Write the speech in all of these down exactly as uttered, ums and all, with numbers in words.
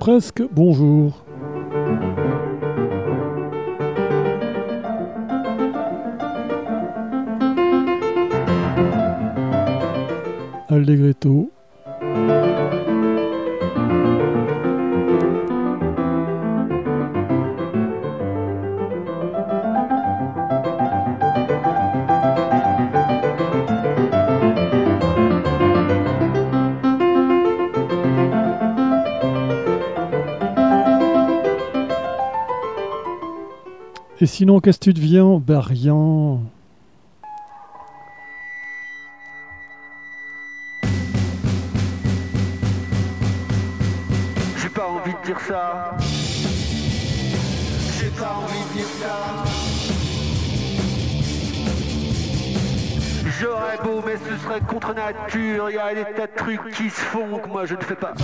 presque bonjour. Allegretto. Et sinon, qu'est-ce que tu deviens? Ben rien. J'ai pas envie de dire ça. J'ai pas envie de dire ça. J'aurais beau, mais ce serait contre nature. Il y a des tas de trucs qui se font que moi je ne fais pas.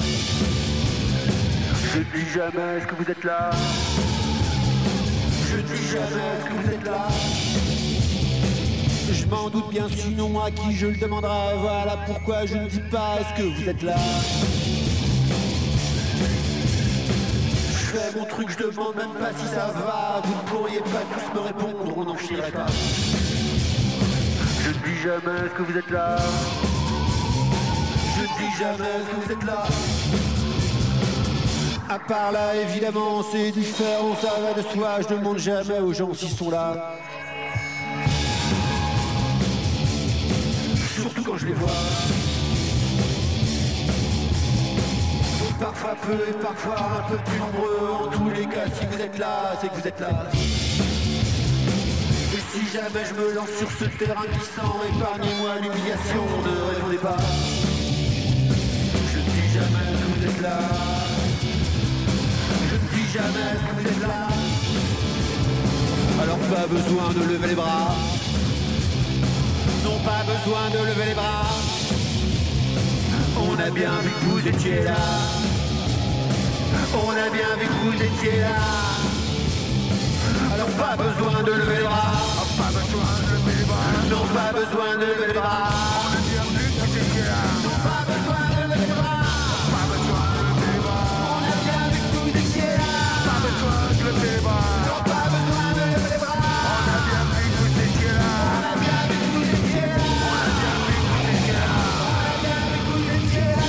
Je dis jamais, est-ce que vous êtes là? Je dis jamais, est-ce que vous êtes là? Je m'en doute bien, sinon à qui je le demanderai. Voilà pourquoi je ne dis pas, est-ce que vous êtes là? Je fais mon truc, je demande même pas si ça va. Vous ne pourriez pas tous me répondre, on n'en chierait pas. Je dis jamais, est-ce que vous êtes là? Je dis jamais, est-ce que vous êtes là? À part là, évidemment, c'est différent, ça va de soi. Je demande jamais aux gens s'ils sont là. Surtout quand je les vois. Parfois peu et parfois un peu plus nombreux. En tous les cas, si vous êtes là, c'est que vous êtes là. Et si jamais je me lance sur ce terrain glissant, épargnez-moi l'humiliation, ne répondez pas. Je ne dis jamais que vous êtes là. Je ne dis jamais que vous êtes là. Alors pas besoin de lever les bras. Non, pas besoin de lever les bras. On a bien vu que vous étiez là. On a bien vu que vous étiez là. Alors pas besoin de lever les bras. Pas besoin de lever les bras. Non, pas besoin de lever les bras. On a bien vu que vous étiez là. Non, pas besoin de lever les bras. Pas besoin de lever les bras. On a bien vu que vous étiez là. Pas besoin de lever les bras. Non, pas besoin de lever les bras. On a bien vu que vous étiez là. On a bien vu que vous étiez là. On a bien vu que vous étiez là. On a bien vu que vous étiez là.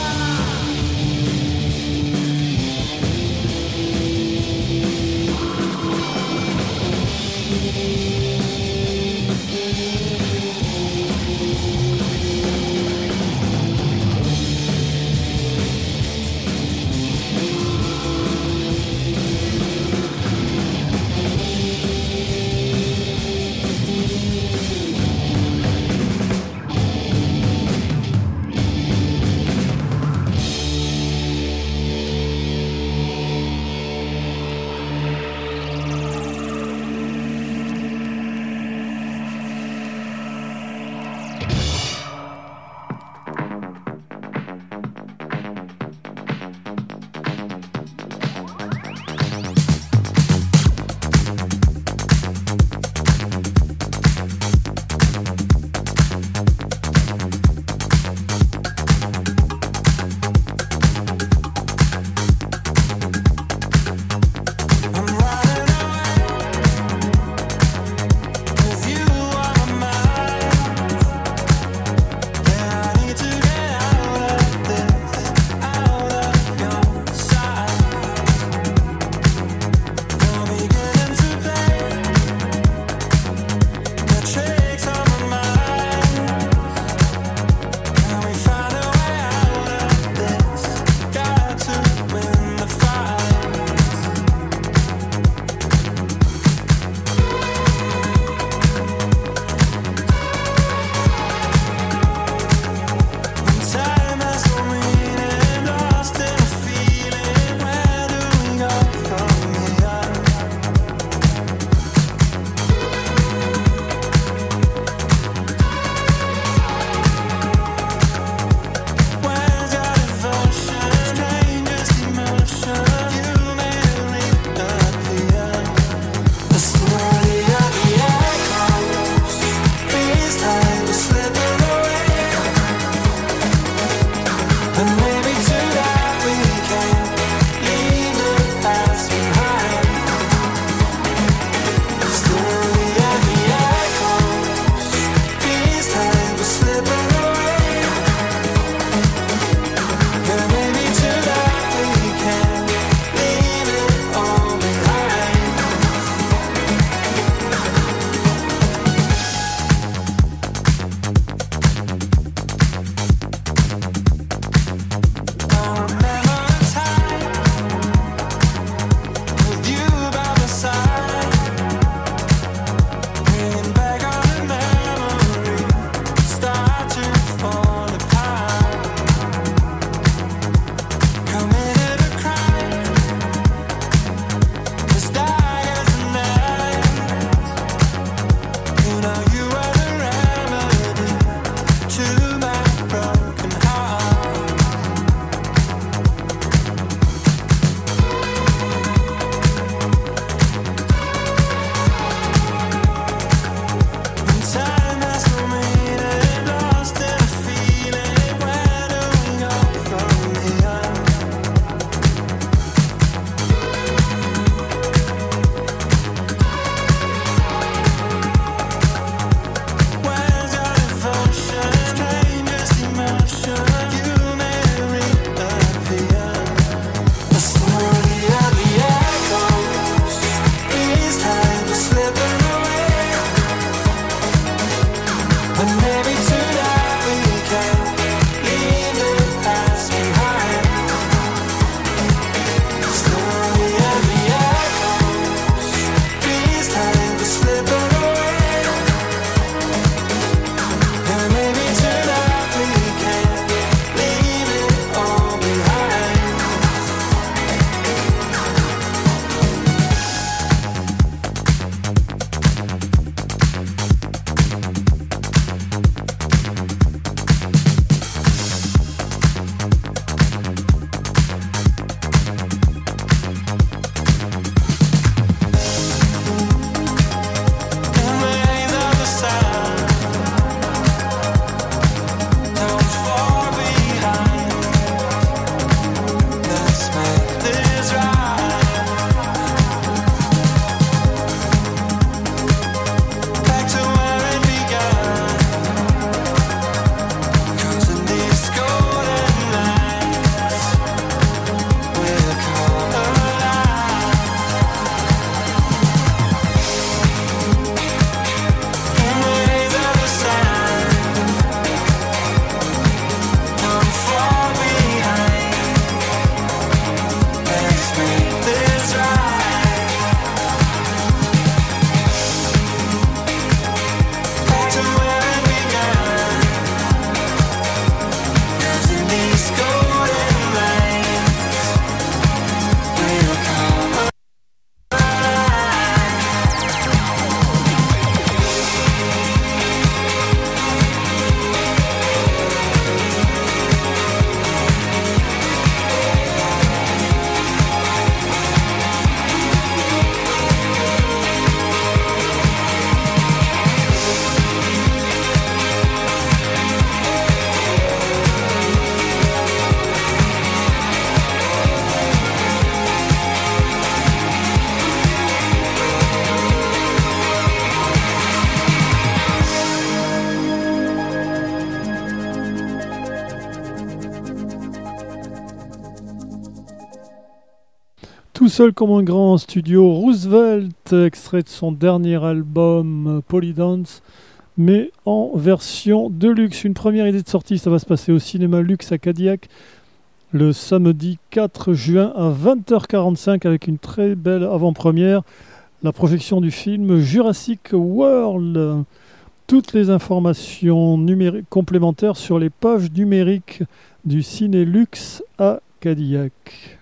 Tout seul comme un grand studio Roosevelt, extrait de son dernier album Polydance, mais en version de luxe. Une première idée de sortie, ça va se passer au cinéma Luxe à Cadillac le samedi quatre juin à vingt heures quarante-cinq avec une très belle avant-première, la projection du film Jurassic World. Toutes les informations numéri- complémentaires sur les pages numériques du Ciné Luxe à Cadillac.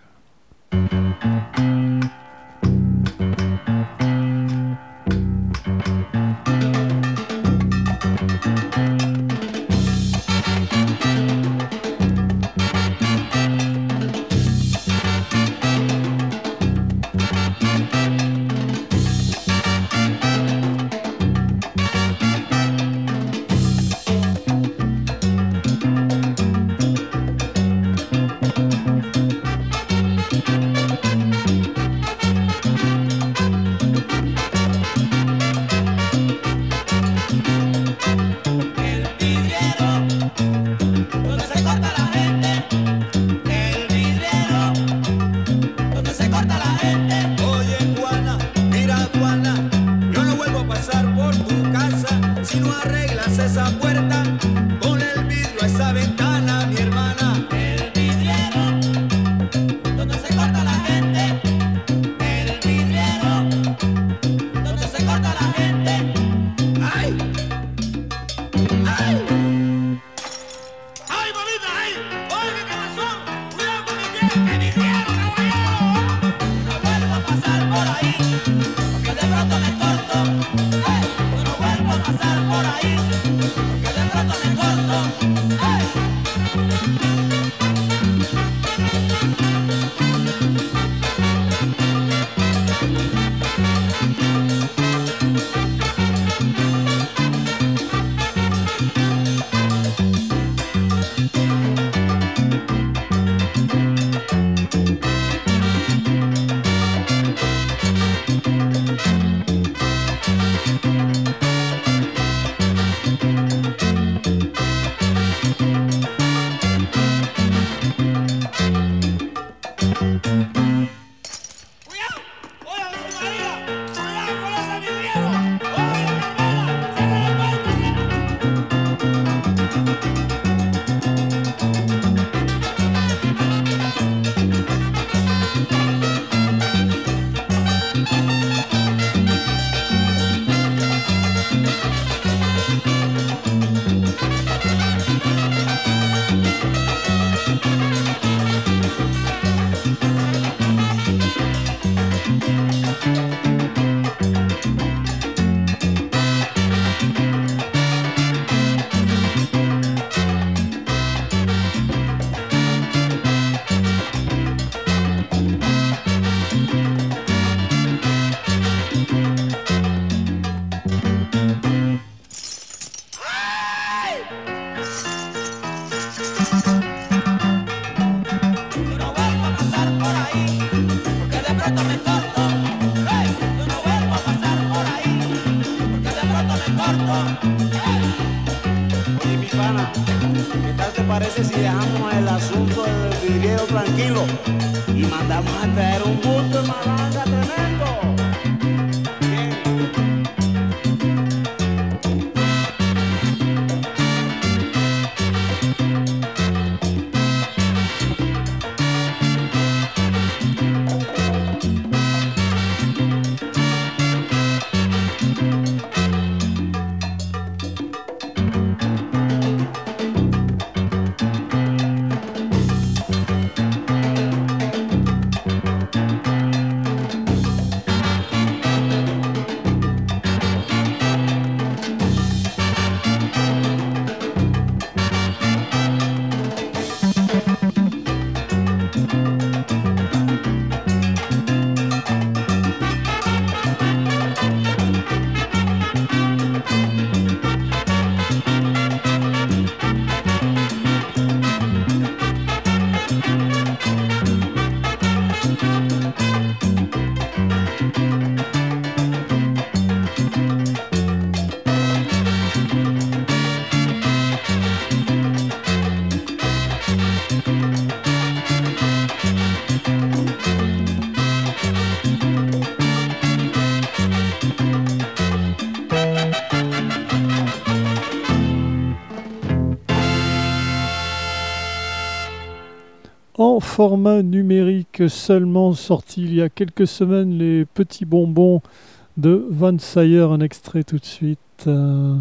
format numérique seulement, sorti il y a quelques semaines, les petits bonbons de Van Sire, un extrait tout de suite. Euh...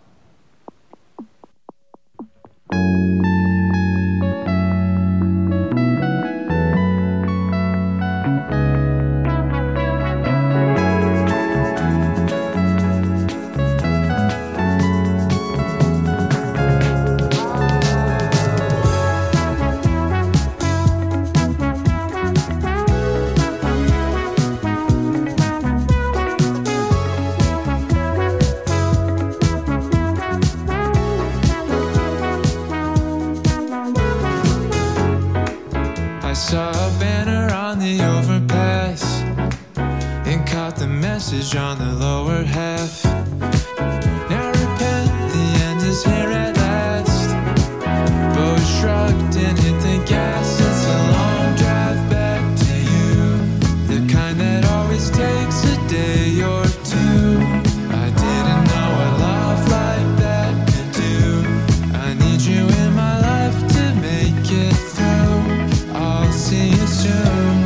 On the lower half. Now repent, the end is here at last. Bow shrugged and hit the gas. It's a long drive back to you, the kind that always takes a day or two. I didn't know what love like that could do. I need you in my life to make it through. I'll see you soon.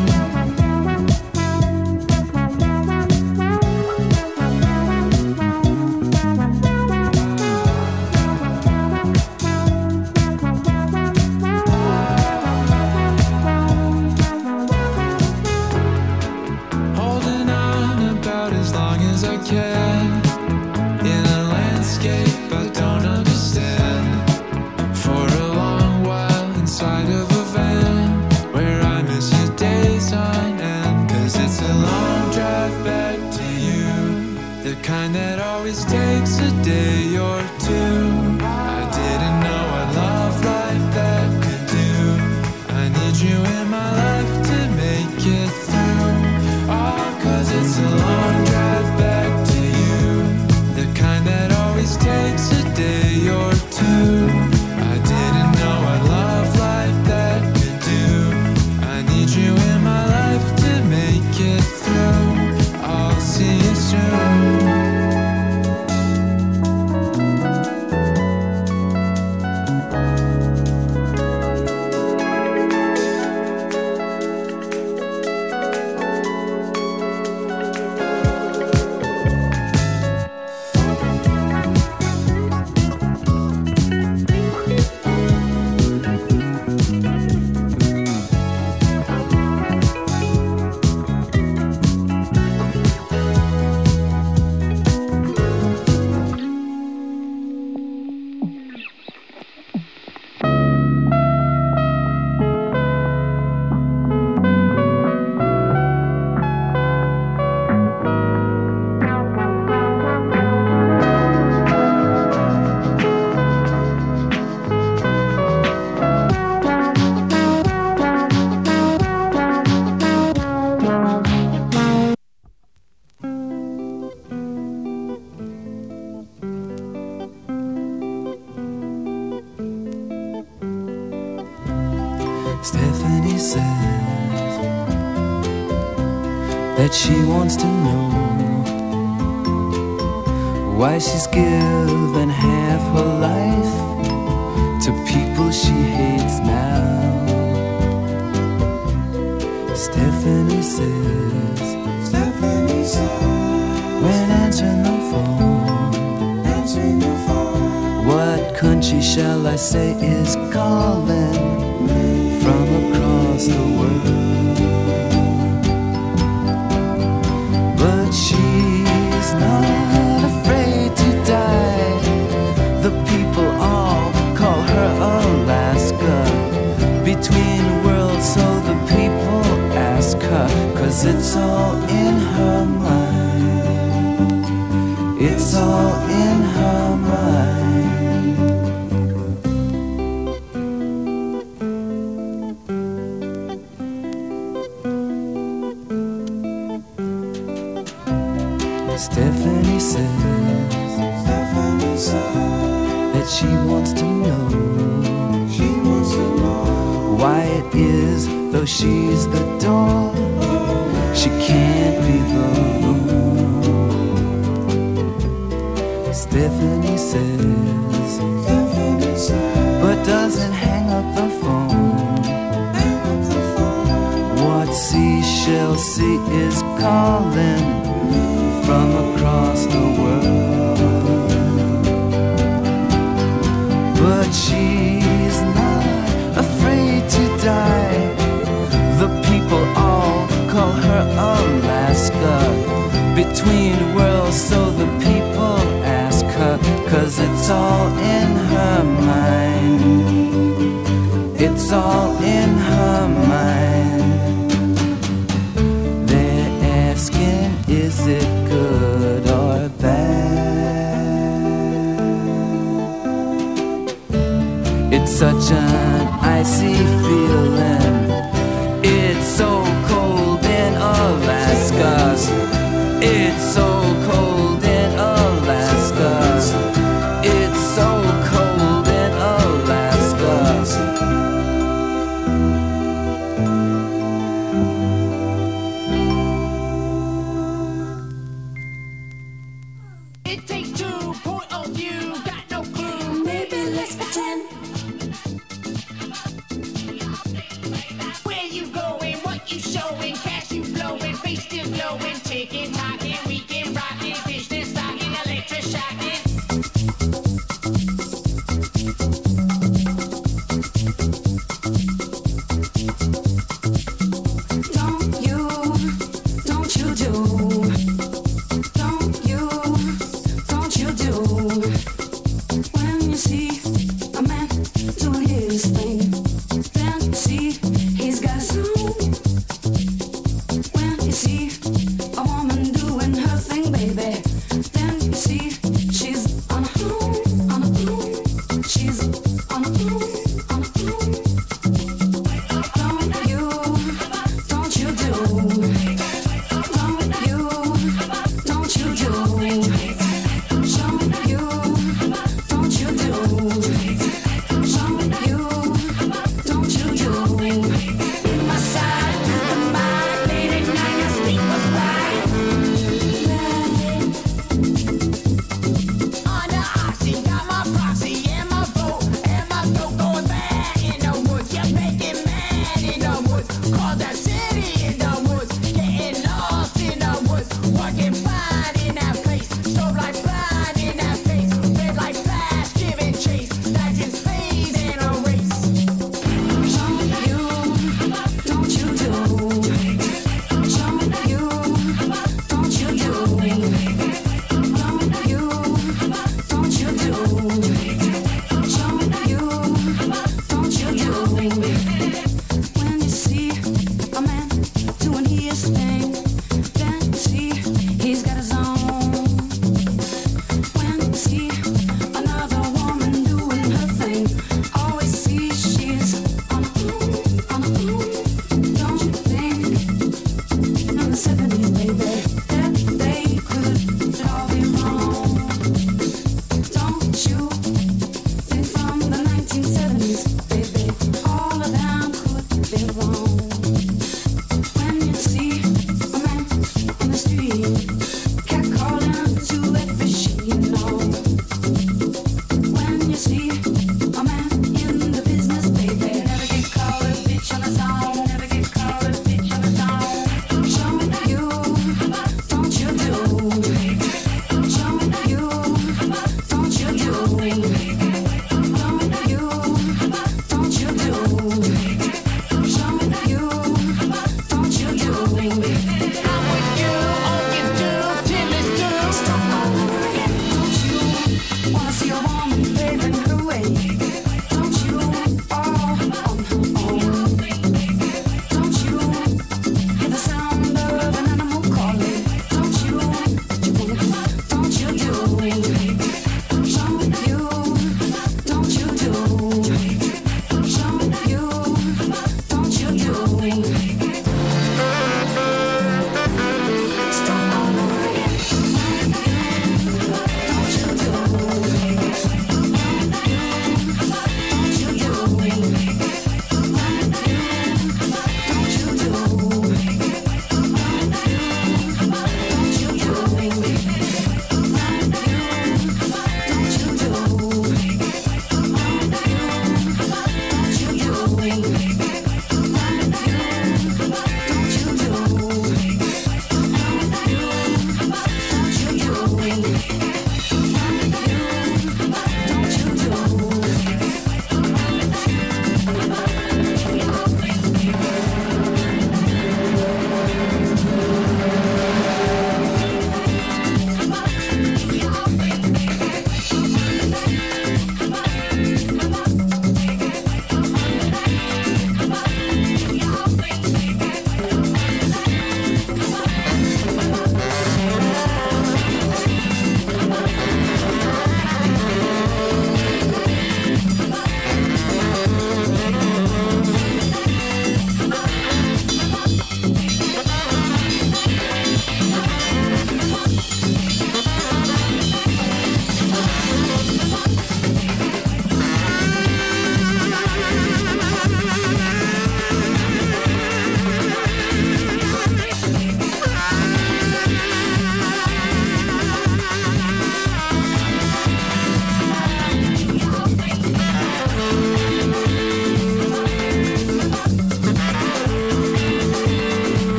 Kind that always takes a day or two. I didn't know what love like that could do. I need you in my life to make it through. Oh, cause it's a long drive back to you, the kind that always takes a day or two. I didn't know what love like that could do. I need you in my life to make it through. I'll see you soon. Stephanie says that she wants to know why she's given half her life to people she hates now. Stephanie says, Stephanie says, when answering the phone, answering the phone, what country shall I say is calling from across the world? But she's not afraid to die. The people all call her Alaska, between worlds, so the people ask her, 'cause it's all in her mind. It's all in her mind. Stephanie says, Stephanie says that she wants to know, she wants to know why it is, though she's the door, she can't be the room. Stephanie says, Stephanie says, but doesn't hang up the phone. Hang up the But Seashell Sea is calling from across the world. But she's not afraid to die. The people all call her Alaska. Between worlds, so the people ask her, 'cause it's all in her mind. It's all in her mind. They're asking, is it good or bad? It's such an icy feeling. It's so cold in Alaska. It's so cold in Alaska. It's so cold in Alaska.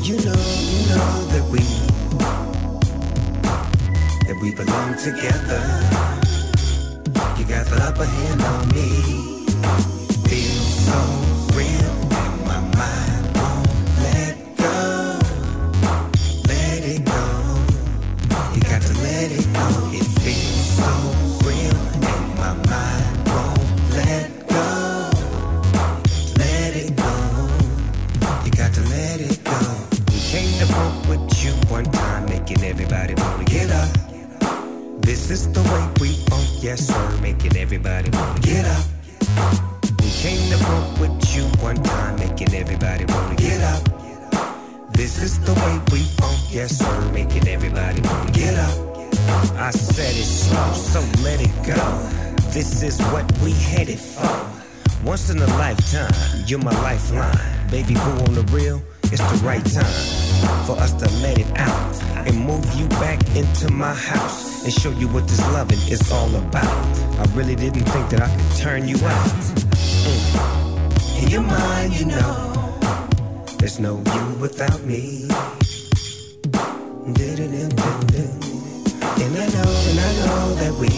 you know, you know that we, that we belong together. You got the upper hand on me. Feels so real and my mind won't let go. Let it go. You got to let it go. It feels so real and my mind won't let go. Let it go. You got to let it go. We came to funk with you one time, making everybody wanna get up. This is the way we funk, yes sir, making everybody wanna get up. We came to funk with you one time, making everybody wanna get up. This is the way we funk, yes sir, making everybody wanna get up. I said it slow, so let it go. This is what we headed for. Once in a lifetime, you're my lifeline. Baby boo on the real, it's the right time for us to let it out and move you back into my house and show you what this loving is all about. I really didn't think that I could turn you out. Mm. In your mind, you know, there's no you without me. And I know, and I know that we,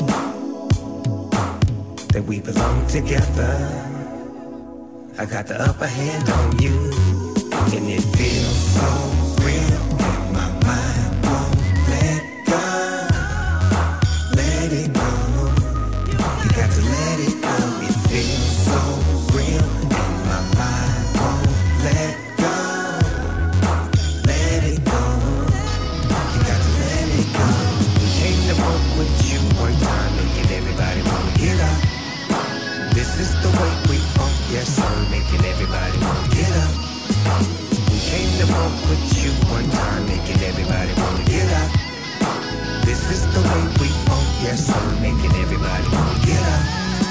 that we belong together. I got the upper hand on you, and it feels so real, and my mind won't let go. Let it go. You got to let it go. It feels so real, and my mind won't let go. Let it go. You got to let it go. We came to work with you one time, making everybody wanna get up. This is the way we funk, yes sir, making everybody wanna get up. We came to funk with you one time, making everybody wanna get up. This is the way we funk, yes sir, making everybody wanna get up.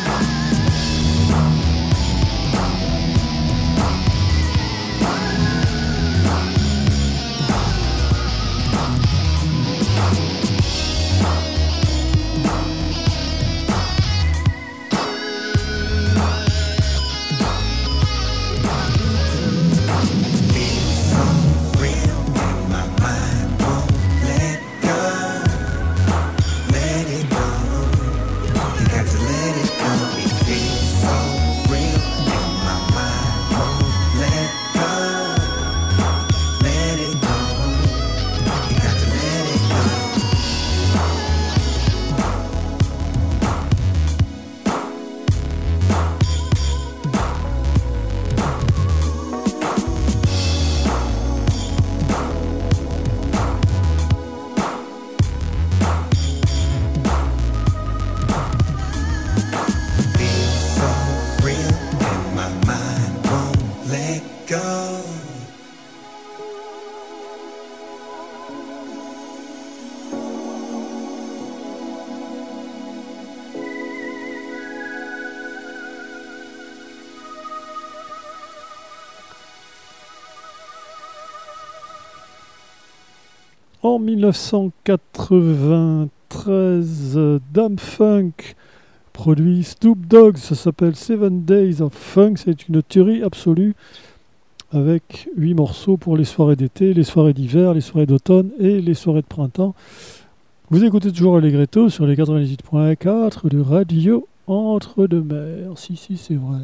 En dix-neuf cent quatre-vingt-treize, Dam Funk produit Snoop Dogg, ça s'appelle Seven Days of Funk, c'est une tuerie absolue avec huit morceaux pour les soirées d'été, les soirées d'hiver, les soirées d'automne et les soirées de printemps. Vous écoutez toujours Allegretto sur les quatre-vingt-dix-huit point quatre de Radio Entre-deux-Mers. Si, si, c'est vrai.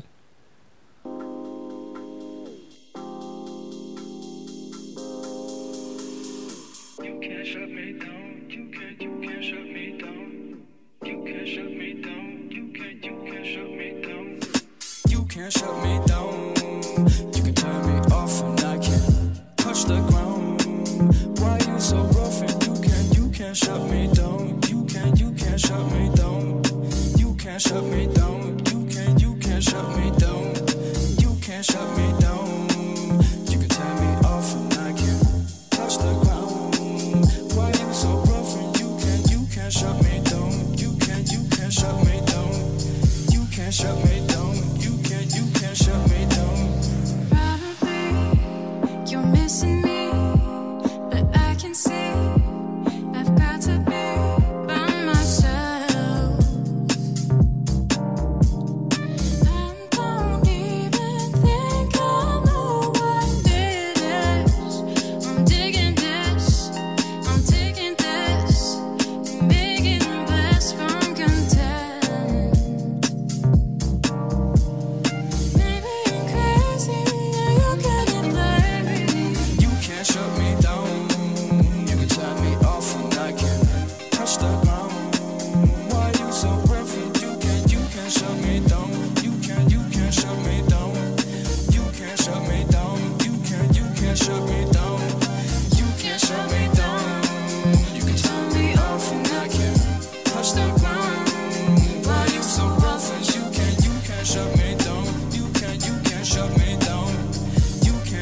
Can't shut me down. You can turn me off and I can't touch the ground. Why you so rough and you can't, you can't shut me down. You can't, you can't shut me down. You can't shut me down. You can't, you can't shut me down. You can't shut me down. You can turn me off and I can't touch the ground. Why you so rough and you can't, you can't shut me down. You can't, you can't shut me down. You can't shut me down. Shut me down. Probably you're missing me, but I can see I've got to be by myself. I don't even think of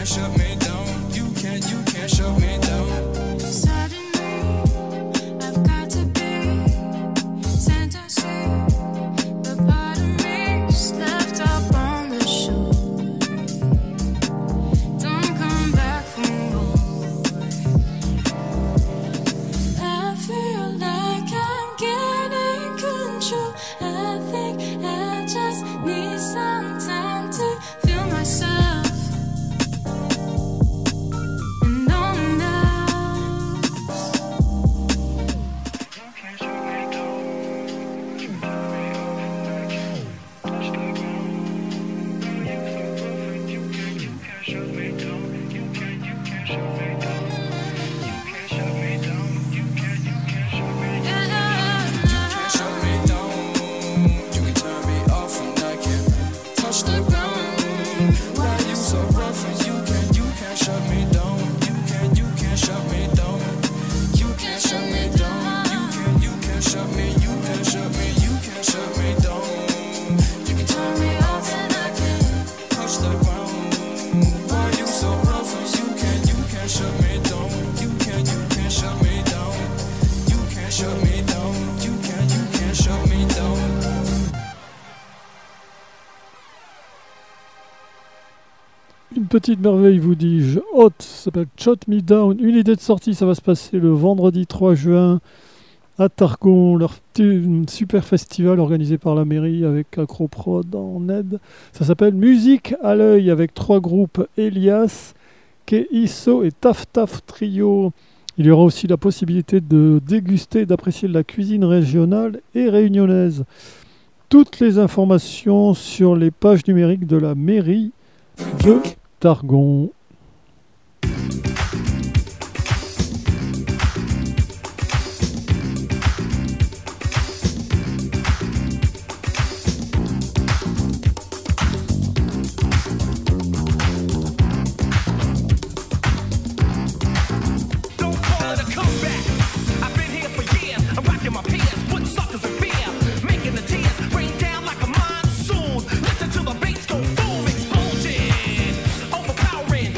can't shut me down. You can't, you can't shut me down. Suddenly, I've got to be center seat, but part of me is left up on the shore. Don't come back for more. I feel like I'm getting control. I think I just need some time to feel myself. And no one knows. You can't shut me down. You turn me off and I can't touch the ground. Girl, you so perfect. You can't, you can't shut me down. You can't, you can't shut me down. You can't shut me down. You can't, you can't shut me down. You can't shut me down. You can turn me off and I can't touch the ground. Why you so rough and you can't, you can't shut me down. You can't, you can't shut me down. You can't shut me down. You can't, you can't shut me. You can't shut me. You can't shut me down. You can turn me off and I can't touch the ground. Why you so rough and you can't, you can't shut me down. You can't, you can't shut me down. You can't shut me down. You can't, you can't shut me down. Une petite merveille, vous dis-je. Hot, ça s'appelle Shut Me Down. Une idée de sortie, ça va se passer le vendredi trois juin à Targon, leur petit- super festival organisé par la mairie avec Acroprod en aide. Ça s'appelle Musique à l'œil avec trois groupes, Elias, Keiso et Taf Taf Trio. Il y aura aussi la possibilité de déguster et d'apprécier de la cuisine régionale et réunionnaise. Toutes les informations sur les pages numériques de la mairie de Targon. Don't call it a comeback. I've been here for years. I'm rocking my peers, putting suckers in fear, making the tears rain down like a monsoon. Listen to the bass go boom, explosion, overpowering.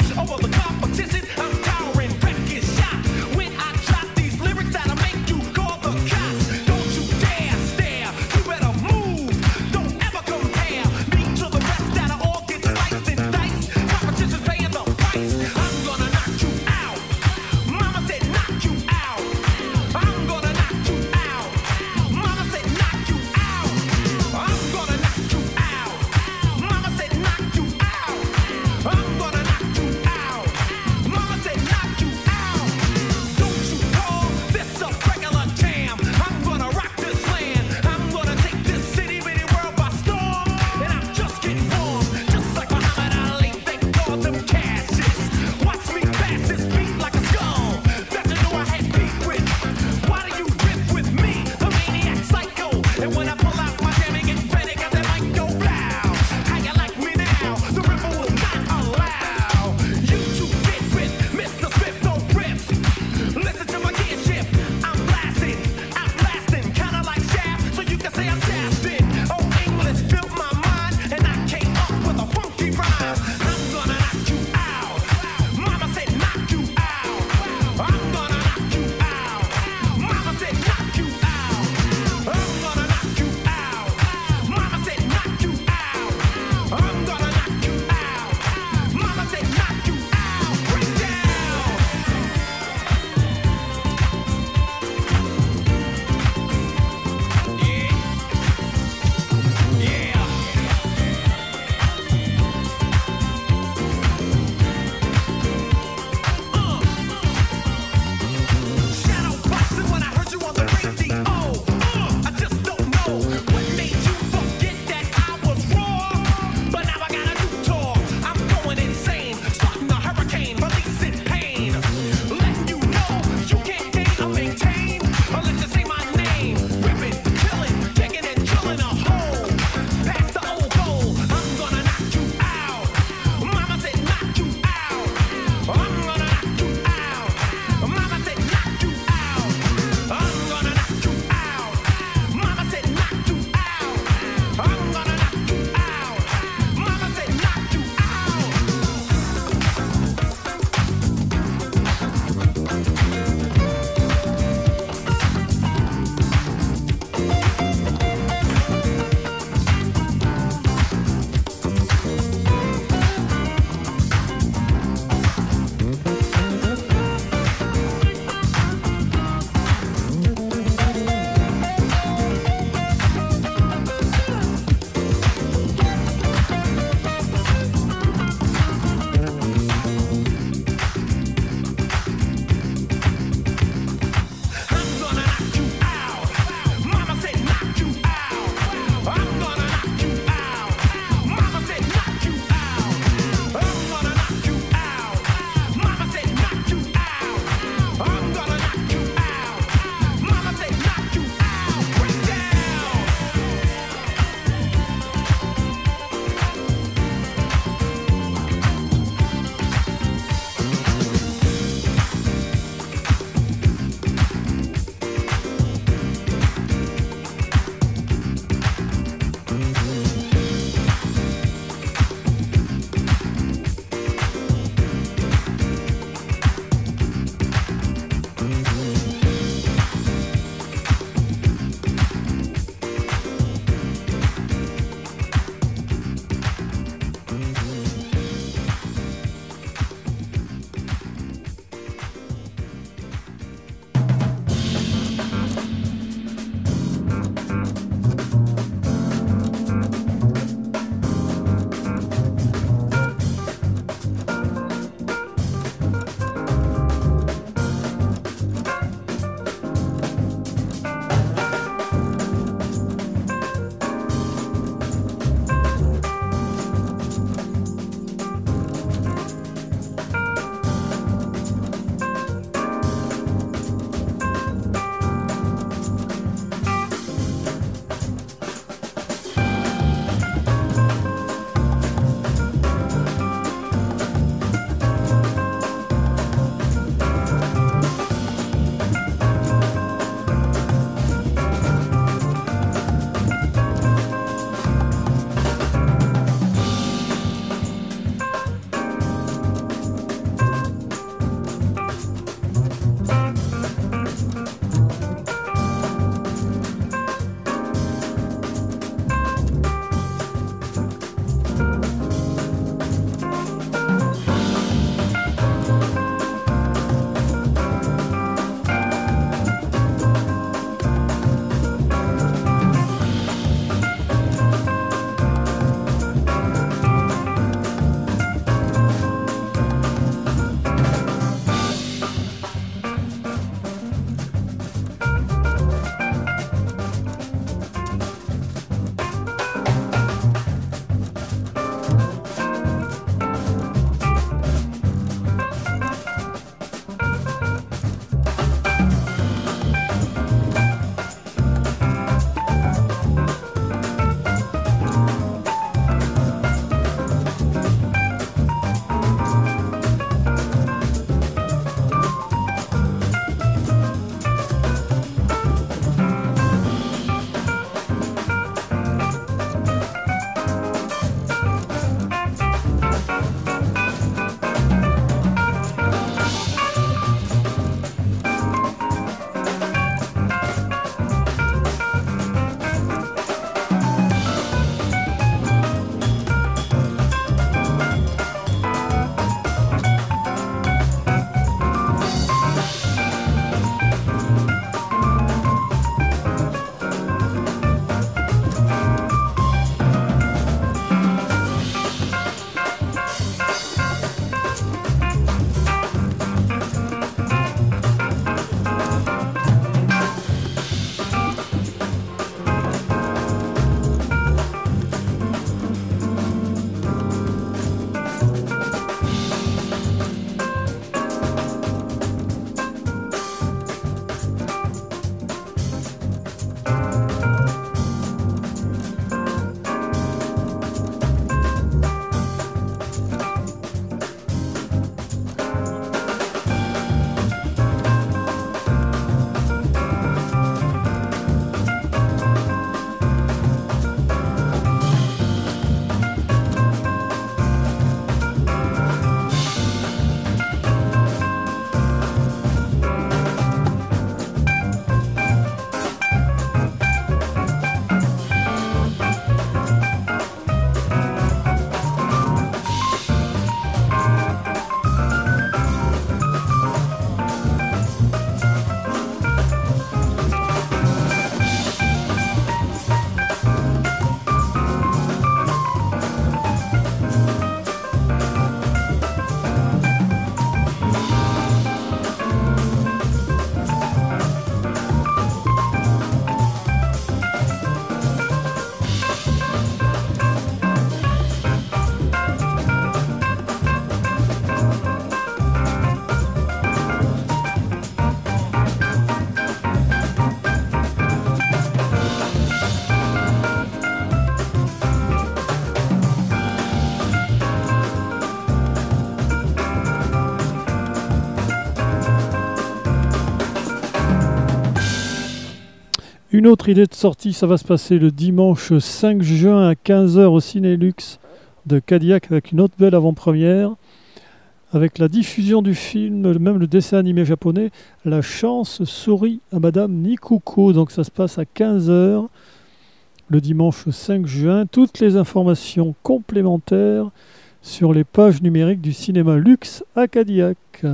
Une autre idée de sortie, ça va se passer le dimanche cinq juin à quinze heures au Cinélux de Cadillac avec une autre belle avant-première. Avec la diffusion du film, même le dessin animé japonais, La chance sourit à Madame Nikuko. Donc ça se passe à quinze heures le dimanche cinq juin. Toutes les informations complémentaires sur les pages numériques du cinéma Luxe à Cadillac.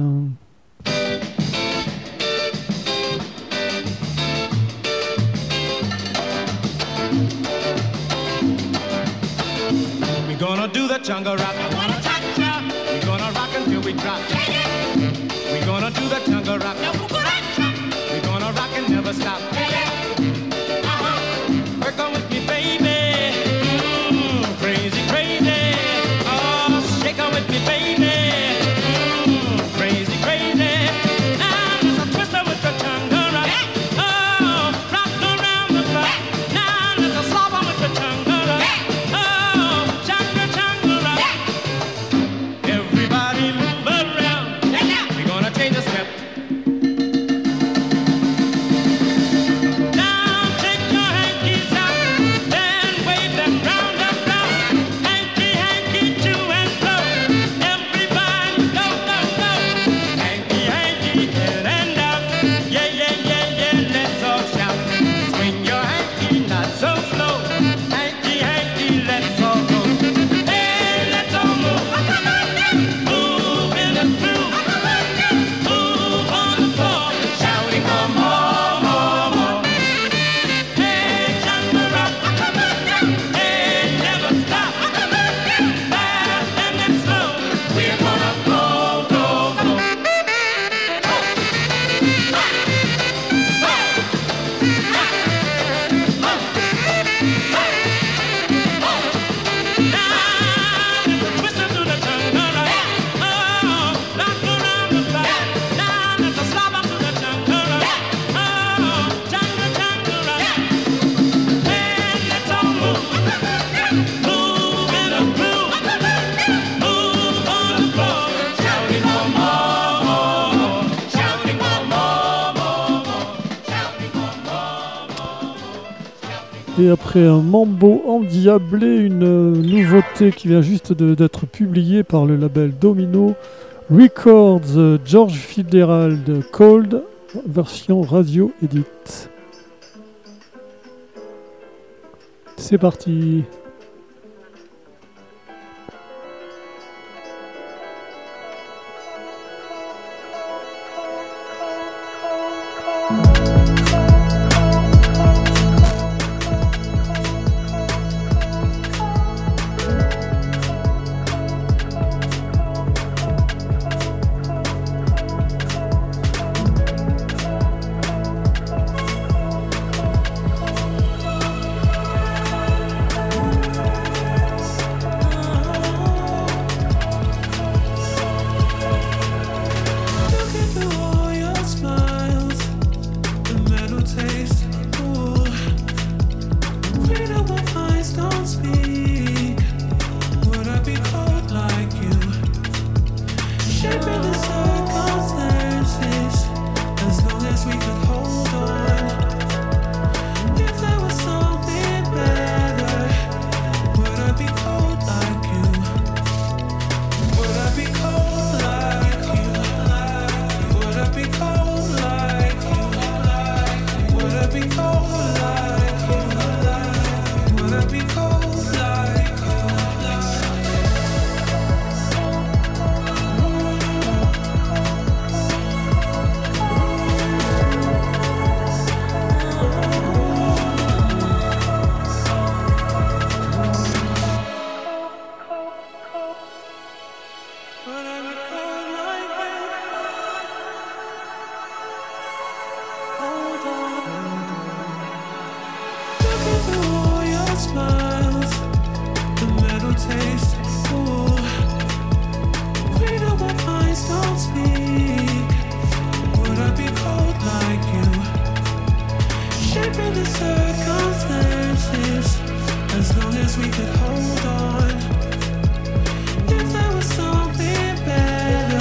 We're gonna do the jungle rock. We're gonna rock until we drop. We're gonna do the jungle rock. We're gonna rock and never stop. Work on with me, baby. Mm, crazy, crazy. Oh, shake on with me, baby. Mm, crazy, crazy. Now there's a twister with the jungle rock. Oh, rock around the clock. Now there's a slobber with the jungle rock. Oh, jungle, jungle rock. Everybody move around. We're gonna change the step. Now take your hankies out, then wave them round and round. Hanky, hanky, to and fro. Everybody go, go, go. Hanky, hanky, in and out. Yeah, yeah, yeah, yeah, let's all shout. Swing your hanky, not so slow. Hanky, hanky, let's all go. Hey, let's all move. Move in the groove. Move on the floor. Shouting for more, more, more. Hey, jungle rock. Hey, never stop. Fast and then slow. We're gonna go, go, go. Twisting through the jungle rock. Oh, rock around the clock. Now there's a slobber through the jungle rock. Oh, jungle, jungle rock. Hey, let's all move. Move in the groove. Move on the floor. Shouting for more, more, more. Shouting for more, more, more. Shouting for more, more, more. Et après un mambo endiablé, une euh, nouveauté qui vient juste de- d'être publiée par le label Domino Records, euh, George Fitzgerald Cold, version radio edit. C'est parti. Looking through all your smiles, the metal taste, ooh. Read up what minds don't speak. Would I be cold like you? Shaping the circumstances, as long as we could hold on. If there was something better, would I be cold like you? Would I be cold like you? Would I be cold like you? Would I be cold like you? Would I be cold like you? Would I be cold like you? Hold on. Looking through all your smiles, the metal taste, ooh. We know what minds don't speak. Would I be cold like you? Shaping the circumstances, as long as we could hold on. If there was something better,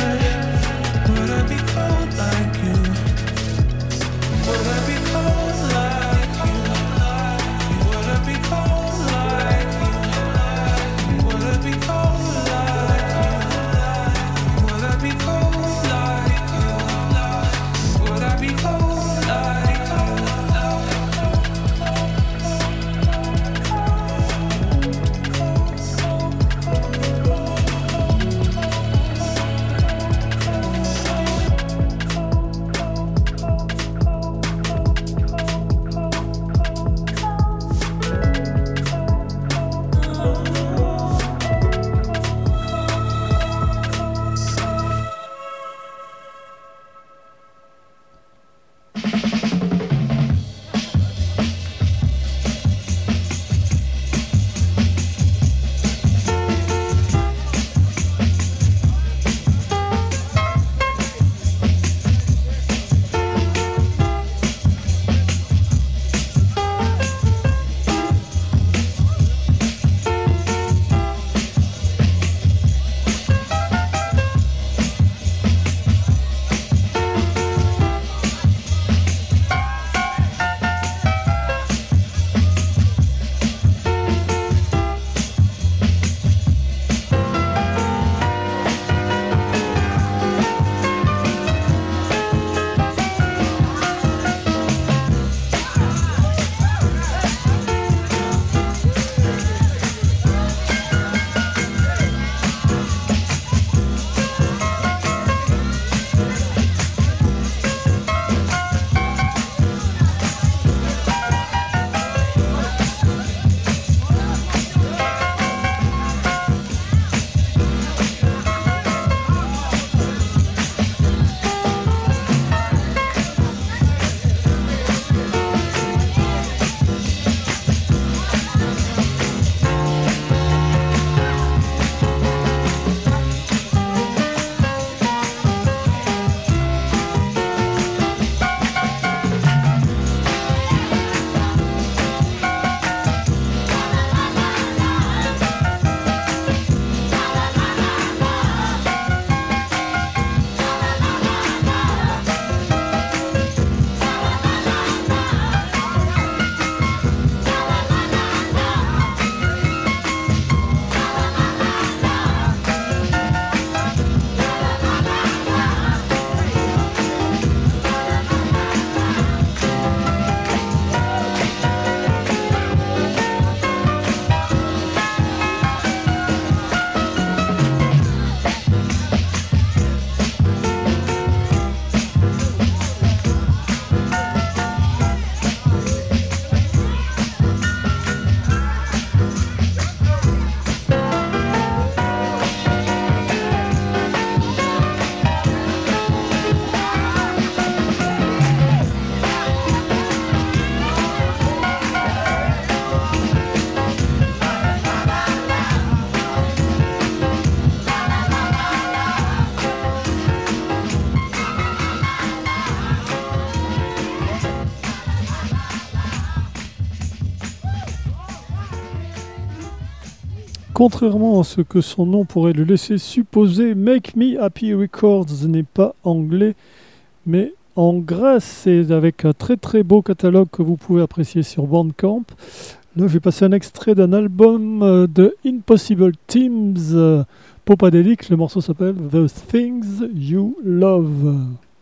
Contrairement à ce que son nom pourrait le laisser supposer, Make Me Happy Records n'est pas anglais, mais en Grèce, c'est avec un très très beau catalogue que vous pouvez apprécier sur Bandcamp. Là, je vais passer un extrait d'un album euh, de Impossible Teams, euh, Popadelic. Le morceau s'appelle The Things You Love.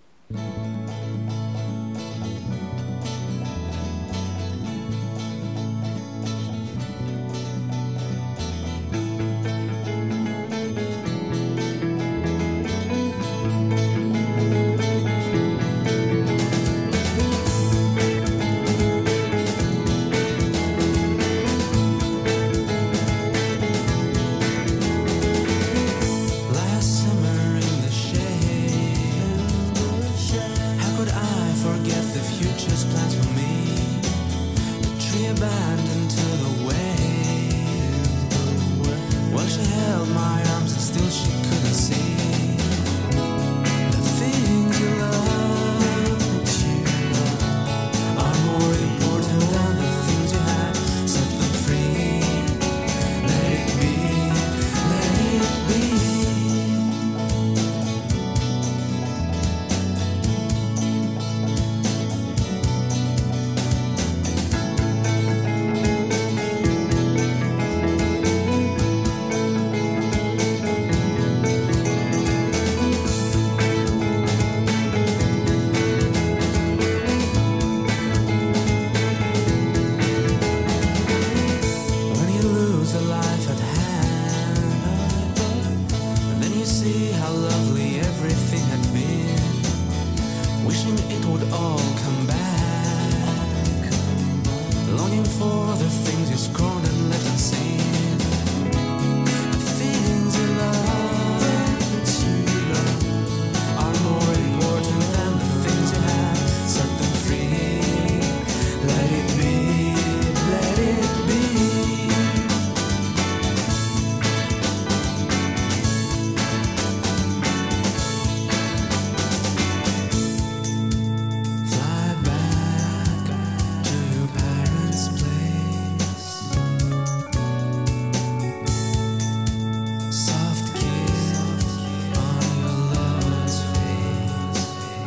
Last summer in the shade, how could I forget the future's plans for me? The tree abandoned to the waves. Well, she held my arms and still she couldn't see the things you love are more important than the things you have. Set them free. Let it be. Let it be. When you lose a life at hand, and then you see how lovely everything had been, wishing it would all come back, longing for the things you scorned and left unseen, the things you love are more important than the things you have. Set them free. Let it be. Let it be. Fly back to your parents' place. Soft kiss on your lover's face.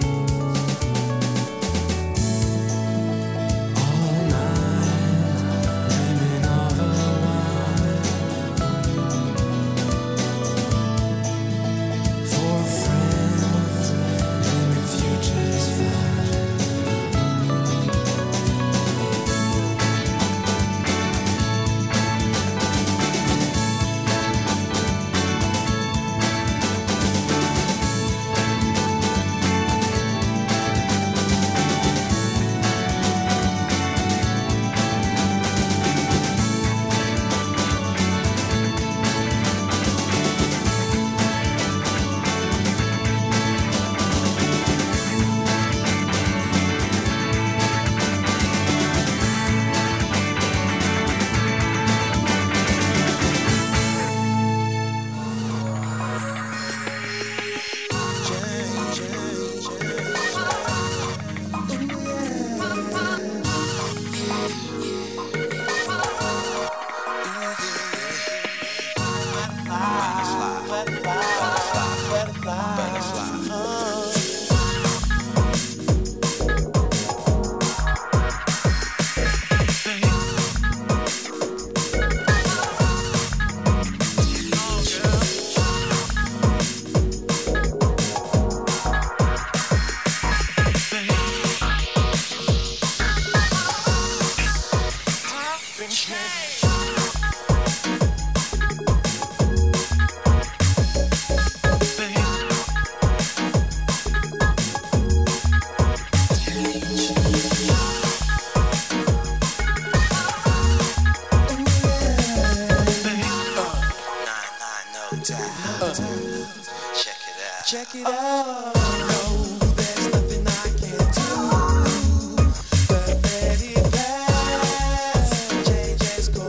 All night, dreaming of a while. For friends, dreaming futures fine. Check it out. No, there's nothing I can do but let it pass. Changes go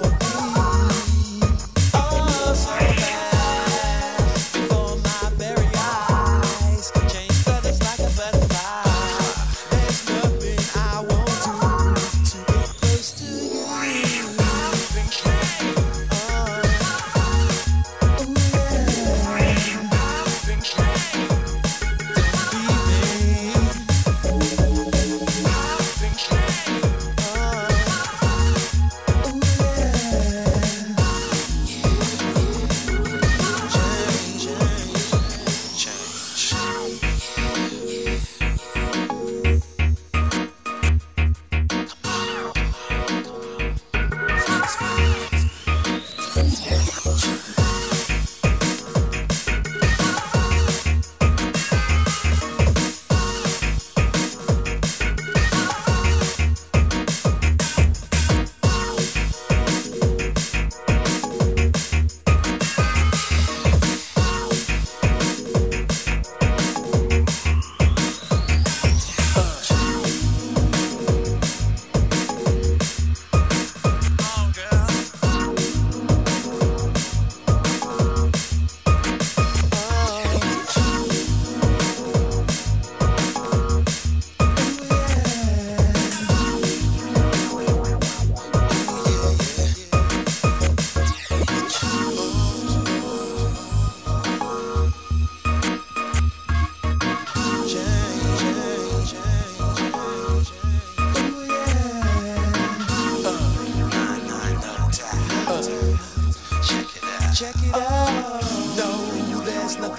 be oh so fast before my very eyes. Change feathers like a butterfly. There's nothing I won't do to get close to you. I've been trained. Oh.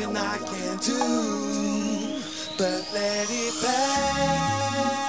nothing I can do but let it pass.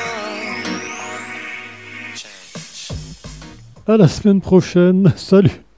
À la semaine prochaine. Salut.